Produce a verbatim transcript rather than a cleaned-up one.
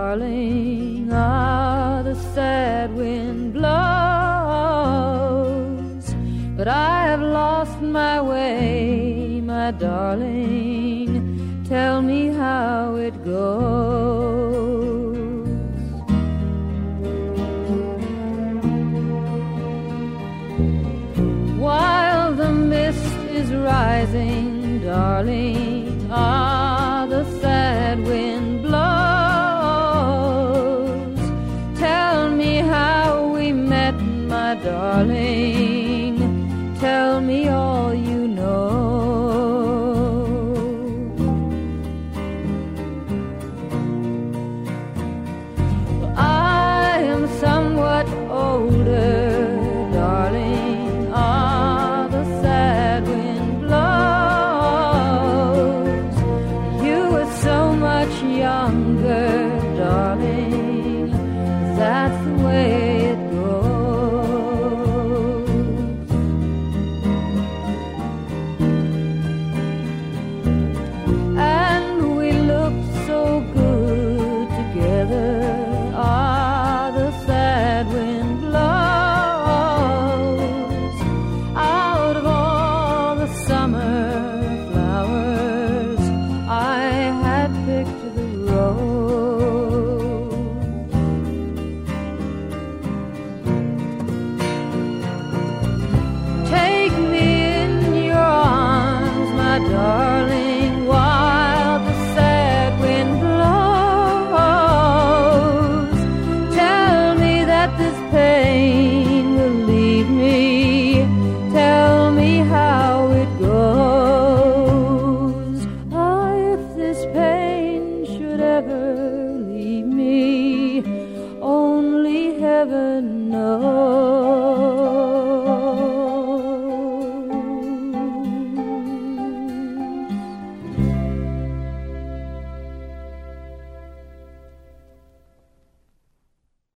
darling, ah, the sad wind blows, but I have lost my way, my darling, tell me how it goes. While the mist is rising, darling, ah, the sad wind blows, tell me how we met, my darling, tell me all you know. I am somewhat older, darling, ah, the sad wind blows. You were so much younger, darling, that's the way it goes. And we looked so good together, ah, the sad wind blows. Out of all the summer flowers, I had picked the rose. Take me in your arms, my darling, while the sad wind blows. Tell me that this pain will leave me, tell me how it goes. Ah, if this pain should ever leave me, only heaven knows.